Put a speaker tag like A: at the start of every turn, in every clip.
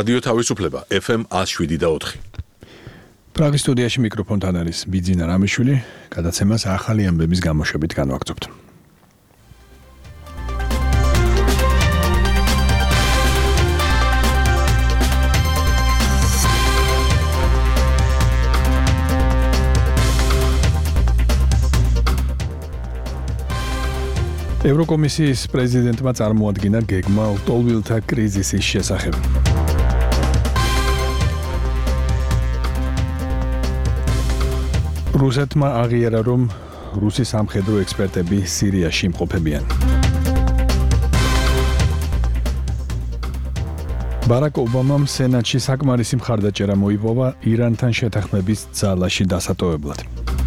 A: რადიო თავისუფლება FM 107.4.
B: პრაღის სტუდიაში მიკროფონთან არის ბიძინა რამიშვილი, გადაცემას ახალი ამბების გამოშვებით განვაგრძობთ. ევროკომისიის პრეზიდენტმა წარმოადგინა გეგმა ლტოლვილთა კრიზისის შესახებ. რუსეთმა აღიარა, რომ რუსი სამხედრო ექსპერტები სირიაში იმყოფებიან. ბარაკ ობამამ სენატში საკმარისი მხარდაჭერა მოიპოვა ირანთან შეთანხმების ძალაში დასატოვებლად.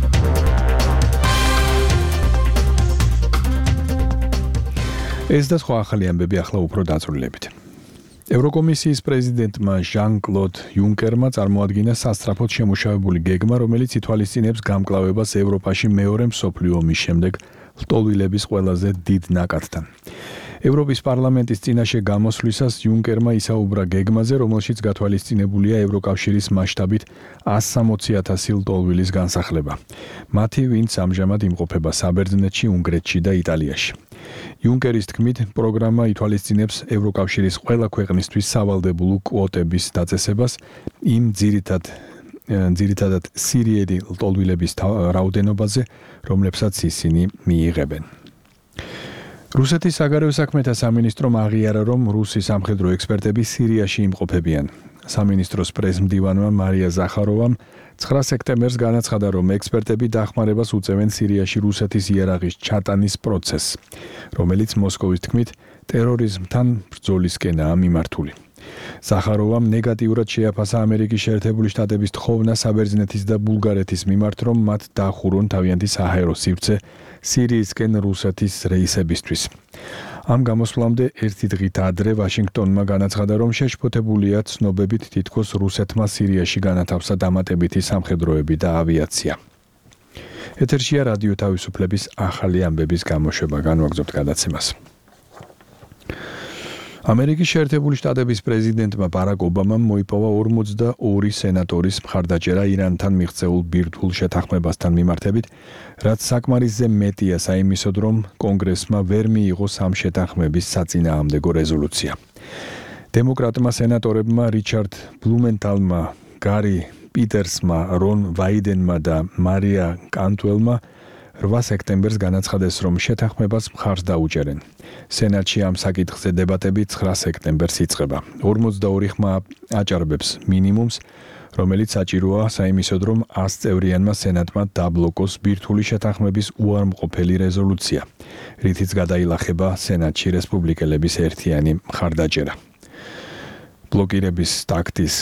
B: ეს და სხვა ახალი ამბები ახლა უფრო დაწვრილებით. ევროკომისიის პრეზიდენტმა ჟან-კლოდ იუნკერმა წარმოადგინა სასწრაფოდ შემუშავებული გეგმა, რომელიც ითვალისწინებს გამკლავებას ევროპაში მეორე მსოფლიო ომის შემდეგ ლტოლვილების ყველაზე დიდ ნაკადთან. ევროპის პარლამენტის წინაშე გამოსვლისას იუნკერმა ისაუბრა გეგმაზე, რომელშიც გათვალისწინებულია ევროკავშირის მასშტაბით 160,000 ლტოლვილის განსახლება. მათი, ვინც ამჟამად იმყოფება საბერძნეთში, უნგრეთში და იტალიაში. იუნკერის თქმით, პროგრამა ითვალისწინებს ევროკავშირის ყველა ქვეყნისთვის სავალდებულო კვოტების დაწესებას იმ ძირითადად სირიელი ლტოლვილების რაოდენობაზე, რომლებსაც ისინი მიიღებენ. რუსეთის საგარეო საქმეთა სამინისტრომ აღიარა, რომ რუსი სამხედრო ექსპერტები სირიაში იმყოფებიან. სამინისტროს პრესმდივანმა მარია ზახაროვამ 9 სექტემბერს განაცხადა, რომ ექსპერტები დახმარებას უწევენ სირიაში რუსეთის იარაღის ჩატანის პროცესს, რომელიც მოსკოვის თქმით ტერორიზმთან ბრძოლისკენაა მიმართული. ზახაროვამ ნეგატიურად შეაფასა ამერიკის შეერთებული შტატების თხოვნა საბერძნეთის და ბულგარეთის მიმართ, რომ მათ დაახურონ თავიანთი საჰაერო სივრცე სირიისკენ რუსეთის რეისებისთვის. ამ გამოსვლამდე ერთი დღით ადრე ვაშინგტონმა განაცხადა, რომ შეშფოთებულია ცნობებით თითქოს რუსეთმა სირიაში განათავსა დამატებითი სამხედროები და ავიაცია. ეთერშია რადიო თავისუფლების ახალი ამბების გამოშვება, განვაგრძობთ გადაცემას. ამერიკის შეერთებული შტატების პრეზიდენტმა ბარაკ ობამამ მოიპოვა 42 სენატორის მხარდაჭერა ირანთან მიღწეულ ბირთვულ შეთანხმებასთან მიმართებით, რაც საკმარისზე მეტია საიმისოდ, რომ კონგრესმა ვერ მიიღო ამ შეთანხმების საწინააღმდეგო რეზოლუცია. დემოკრატმა სენატორებმა რიჩარდ ბლუმენტალმა, გარი პიტერსმა, რონ ვაიდენმა და მარია კანტველმა 8 სექტემბერს განაცხადეს, რომ შეთანხმებას მხარს დაუჭერენ. სენატში ამ საკითხზე დებატები 9 სექტემბერს იწყება. 42 ხმა აჭარბებს მინიმუმს, რომელიც საჭიროა საიმისოდ, რომ 100 წევრიანმა სენატმა დაბლოკოს ბირთვული შეთანხმების უარმყოფელი რეზოლუცია, რითიც გადაილახება სენატში რესპუბლიკელების ერთიანი მხარდაჭერა. ბლოკირების ტაქტიკის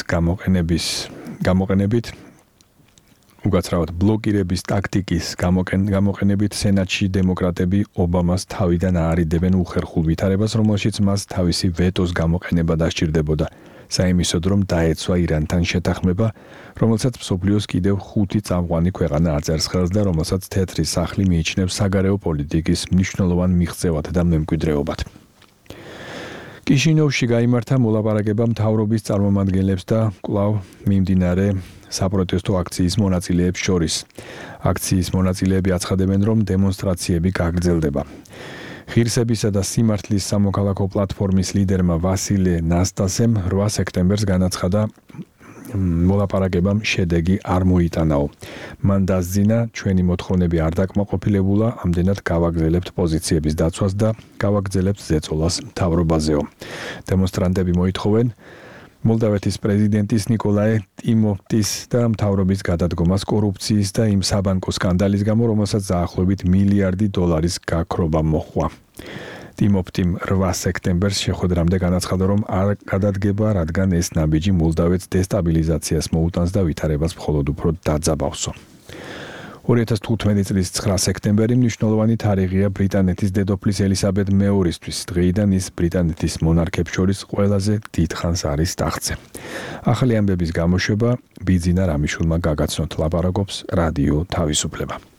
B: გამოყენებით სენატში დემოკრატები ობამას თავიდან აარიდებენ უხერხულ ვითარებას, რომელშიც მას თავისი ვეტოს გამოყენება დასჭირდებოდა, საიმისოდ, რომ დაეცვა ირანთან შეთანხმება, რომელსაც მსოფლიოს კიდევ 5 წამყვანი ქვეყანა აწერს ხელს და რომელსაც თეთრი სახლი მიიჩნევს საგარეო პოლიტიკის მნიშვნელოვან მიღწევად და მემკვიდრეობად. კიშინოვში გაიმართა მოლაპარაკება მთავრობის წარმომადგენლებს და კვლავ მიმდინარე საპროტესტო აქციის მონაწილეებს შორის. აქციის მონაწილეები აცხადებენ, რომ დემონსტრაციები გაგრძელდება. ღირსებისა და სიმართლის სამოქალაქო პლატფორმის ლიდერმა ვასილე ნასტასემ 8 სექტემბერს განაცხადა, მოლაპარაკებამ შედეგი არ მოიტანაო. მან დასძინა, ჩვენი მოთხოვნები არ დაკმაყოფილებულა, ამდენად გავაგრძელებთ პოზიციების დაცვას და გავაგრძელებთ ზეწოლას მთავრობაზეო. დემონსტრანტები მოითხოვენ მოლდავეთის პრეზიდენტის ნიკოლაი ტიმოფტის და მთავრობის გადადგომას კორუფციის და იმ საბანკო სკანდალის გამო, რომელსაც დაახლოებით $1 მილიარდი გაქრობა მოჰყვა. ტიმოფტიმ 8 სექტემბერს შეხვედრამდე განაცხადა, რომ არ გადადგება, რადგან ეს ნაბიჯი მოლდავეთს დესტაბილიზაციას მოუტანს და ვითარებას მხოლოდ უფრო დაძაბავსო. 2015 წლის 9 სექტემბერი მნიშვნელოვანი თარიღია ბრიტანეთის დედოფლის ელისაბედ მეორისთვის. დღეიდან ის ბრიტანეთის მონარქებს შორის ყველაზე დიდხანს არის ტახტზე. ახალი ამბების გამოშვება ბიძინა რამიშვილმა გაგაცნოთ, ლაპარაკობს რადიო თავისუფლება.